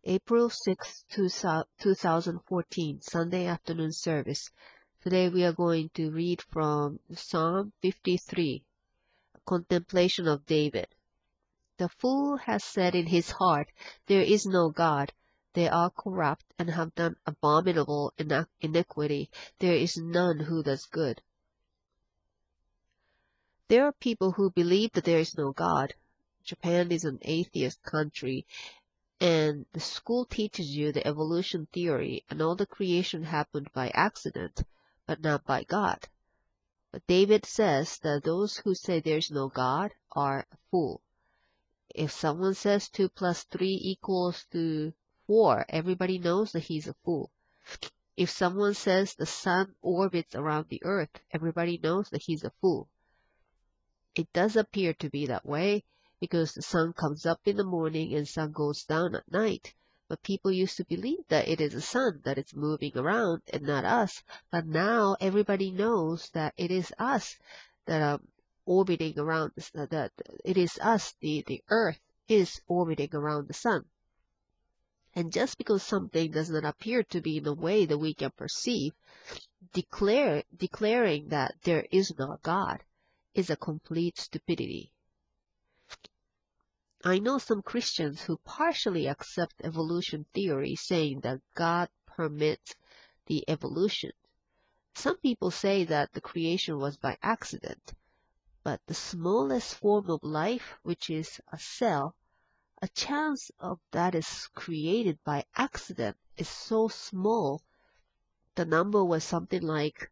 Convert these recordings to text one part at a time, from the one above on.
April 6th, 2014, Sunday afternoon service. Today we are going to read from Psalm 53, Contemplation of David. The fool has said in his heart, there is no God. They are corrupt and have done abominable iniquity. There is none who does good. There are people who believe that there is no God. Japan is an atheist country, and the school teaches you the evolution theory and all the creation happened by accident, but not by God. But David says that those who say there's no God are a fool. If someone says 2 plus 3 equals to 4, everybody knows that he's a fool. If someone says the sun orbits around the earth, everybody knows that he's a fool. It does appear to be that way, because the sun comes up in the morning and sun goes down at night. But people used to believe that it is the sun that is moving around and not us. But now everybody knows that it is us that are orbiting around, that it is us, the earth is orbiting around the sun. And just because something does not appear to be in the way that we can perceive, declaring that there is no God is a complete stupidity. I know some Christians who partially accept evolution theory, saying that God permits the evolution. Some people say that the creation was by accident, but the smallest form of life, which is a cell, a chance of that is created by accident is so small. The number was something like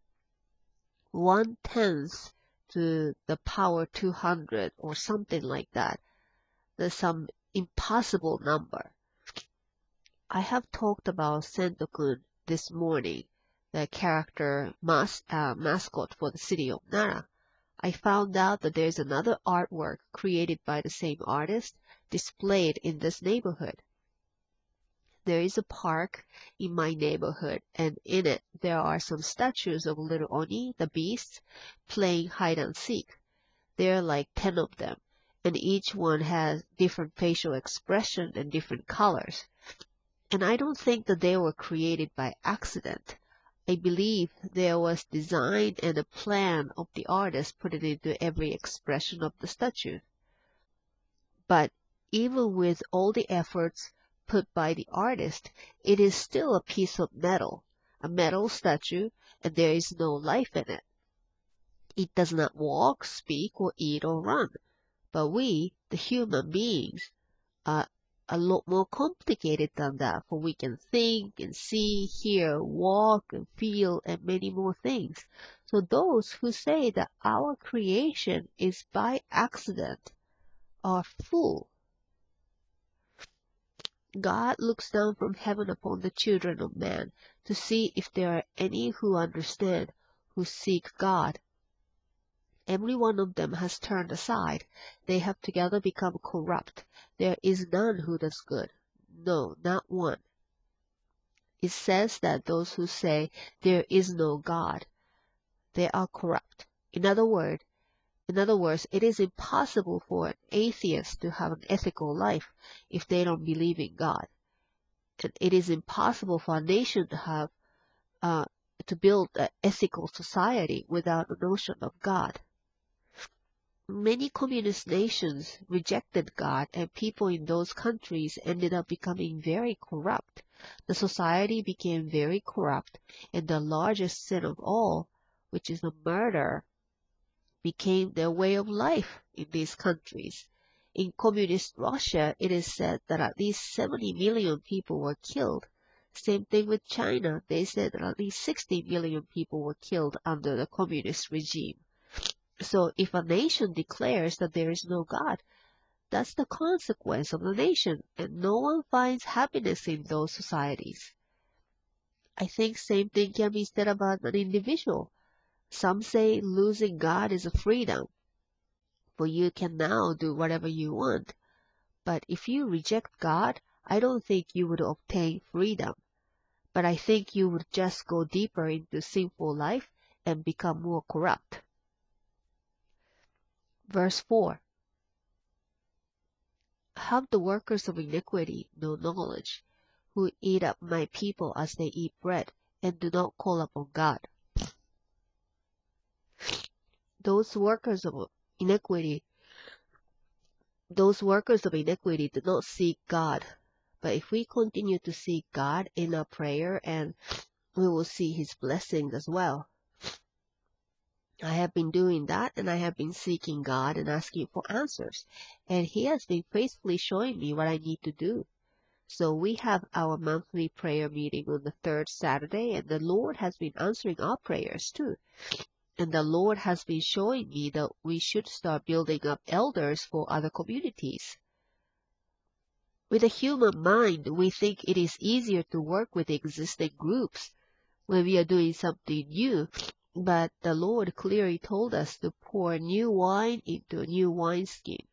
1/10 to the power 200 or something like that. There's some impossible number. I have talked about Sento-kun this morning, the character mascot for the city of Nara. I found out that there's another artwork created by the same artist displayed in this neighborhood. There is a park in my neighborhood, and in it there are some statues of little Oni, the beast, playing hide and seek. There are like 10 of them, and each one has different facial expression and different colors. And I don't think that they were created by accident. I believe there was design and a plan of the artist put it into every expression of the statue. But even with all the efforts put by the artist, it is still a piece of metal, a metal statue, and there is no life in it. It does not walk, speak, or eat or run. But we, the human beings, are a lot more complicated than that, for we can think and see, hear, walk and feel, and many more things. So those who say that our creation is by accident are fools. God looks down from heaven upon the children of man to see if there are any who understand, who seek God. Every one of them has turned aside. They have together become corrupt. There is none who does good. No, not one. It says that those who say there is no God, they are corrupt. In other words, it is impossible for an atheist to have an ethical life if they don't believe in God. And it is impossible for a nation to have to build an ethical society without a notion of God. Many communist nations rejected God, and people in those countries ended up becoming very corrupt. The society became very corrupt, and the largest sin of all, which is the murder, became their way of life in these countries. In communist Russia, it is said that at least 70 million people were killed. Same thing with China. They said that at least 60 million people were killed under the communist regime. So if a nation declares that there is no God, that's the consequence of the nation, and no one finds happiness in those societies. I think same thing can be said about an individual. Some say losing God is a freedom, for you can now do whatever you want. But if you reject God, I don't think you would obtain freedom. But I think you would just go deeper into sinful life and become more corrupt. Verse 4. Have the workers of iniquity no knowledge? who eat up my people as they eat bread, and do not call upon God. Those workers of iniquity do not seek God. But if we continue to seek God in our prayer, and we will see His blessings as well. I have been doing that, and I have been seeking God and asking for answers. And He has been faithfully showing me what I need to do. So we have our monthly prayer meeting on the third Saturday, and the Lord has been answering our prayers too. And the Lord has been showing me that we should start building up elders for other communities. With a human mind, we think it is easier to work with existing groups when we are doing something new, but the Lord clearly told us to pour new wine into a new wineskin.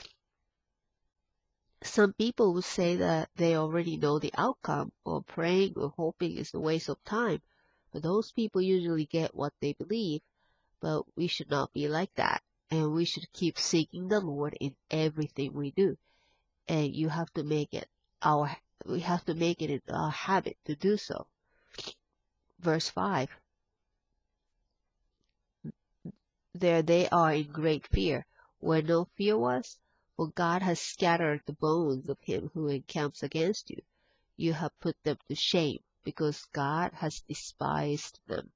Some people would say that they already know the outcome, or praying or hoping is a waste of time, but those people usually get what they believe. But we should not be like that, and we should keep seeking the Lord in everything we do. And we have to make it our habit to do so. Verse 5. There they are in great fear, where no fear was, for God has scattered the bones of him who encamps against you. You have put them to shame, because God has despised them.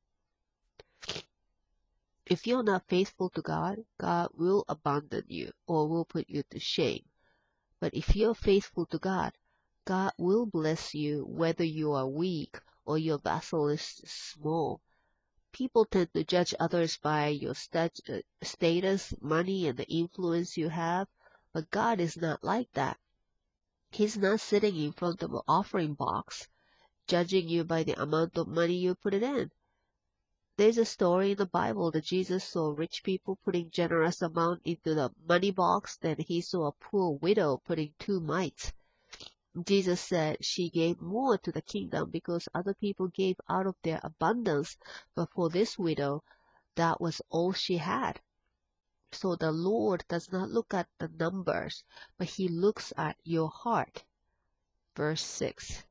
If you're not faithful to God, God will abandon you or will put you to shame. But if you're faithful to God, God will bless you whether you are weak or your vessel is small. People tend to judge others by your status, money, and the influence you have, but God is not like that. He's not sitting in front of an offering box, judging you by the amount of money you put it in. There's a story in the Bible that Jesus saw rich people putting generous amount into the money box, then he saw a poor widow putting 2 mites. Jesus said she gave more to the kingdom because other people gave out of their abundance, but for this widow, that was all she had. So the Lord does not look at the numbers, but He looks at your heart. Verse 6.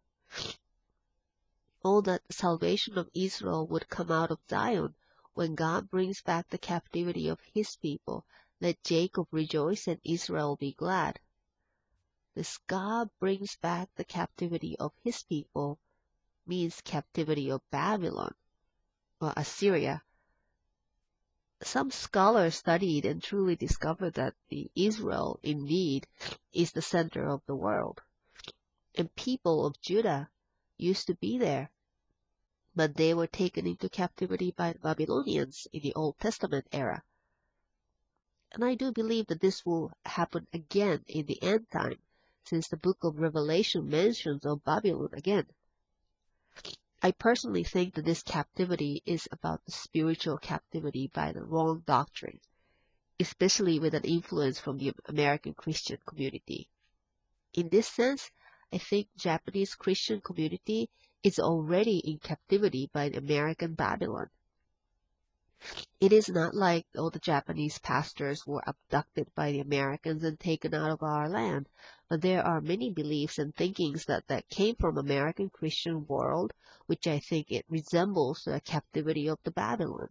Oh, that the salvation of Israel would come out of Zion. When God brings back the captivity of His people, let Jacob rejoice and Israel be glad. This God brings back the captivity of His people means captivity of Babylon or Assyria. Some scholars studied and truly discovered that the Israel indeed is the center of the world. And people of Judah used to be there, but they were taken into captivity by the Babylonians in the Old Testament era. And I do believe that this will happen again in the end time, since the book of Revelation mentions of Babylon again. I personally think that this captivity is about the spiritual captivity by the wrong doctrine, especially with an influence from the American Christian community. In this sense, I think Japanese Christian community is already in captivity by the American Babylon. It is not like all the Japanese pastors were abducted by the Americans and taken out of our land, but there are many beliefs and thinkings that came from American Christian world, which I think it resembles the captivity of the Babylon.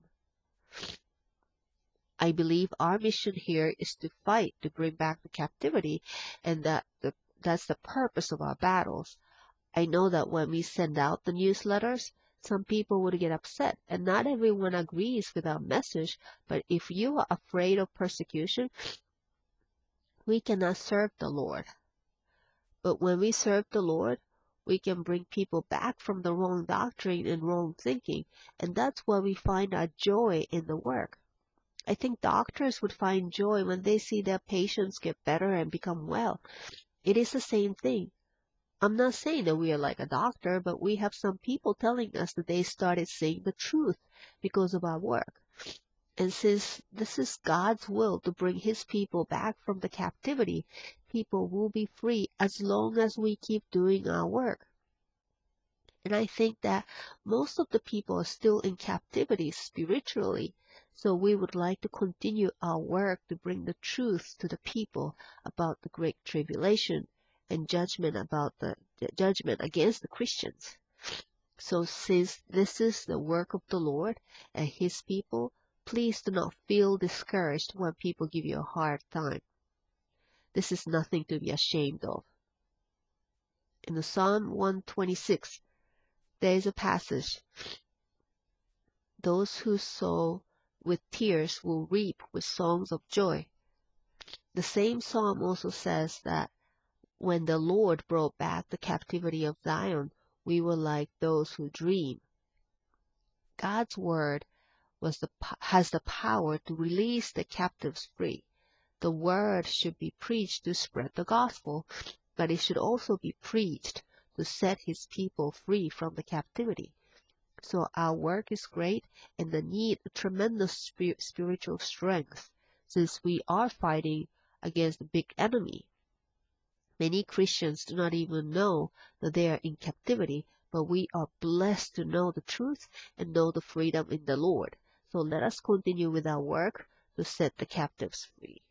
I believe our mission here is to fight to bring back the captivity, and that's the purpose of our battles. I know that when we send out the newsletters, some people would get upset, and not everyone agrees with our message, but if you are afraid of persecution, we cannot serve the Lord. But when we serve the Lord, we can bring people back from the wrong doctrine and wrong thinking, and that's where we find our joy in the work. I think doctors would find joy when they see their patients get better and become well. It is the same thing. I'm not saying that we are like a doctor, but we have some people telling us that they started saying the truth because of our work. And since this is God's will to bring His people back from the captivity, people will be free as long as we keep doing our work. And I think that most of the people are still in captivity spiritually, so we would like to continue our work to bring the truth to the people about the Great Tribulation and judgment about the judgment against the Christians. So since this is the work of the Lord and His people, please do not feel discouraged when people give you a hard time. This is nothing to be ashamed of. In the Psalm 126, there is a passage, those who sow with tears will reap with songs of joy. The same psalm also says that when the Lord brought back the captivity of Zion, we were like those who dream. God's word has the power to release the captives free. The word should be preached to spread the gospel, but it should also be preached to set His people free from the captivity. So our work is great and need a tremendous spiritual strength, since we are fighting against a big enemy. Many Christians do not even know that they are in captivity, but we are blessed to know the truth and know the freedom in the Lord. So let us continue with our work to set the captives free.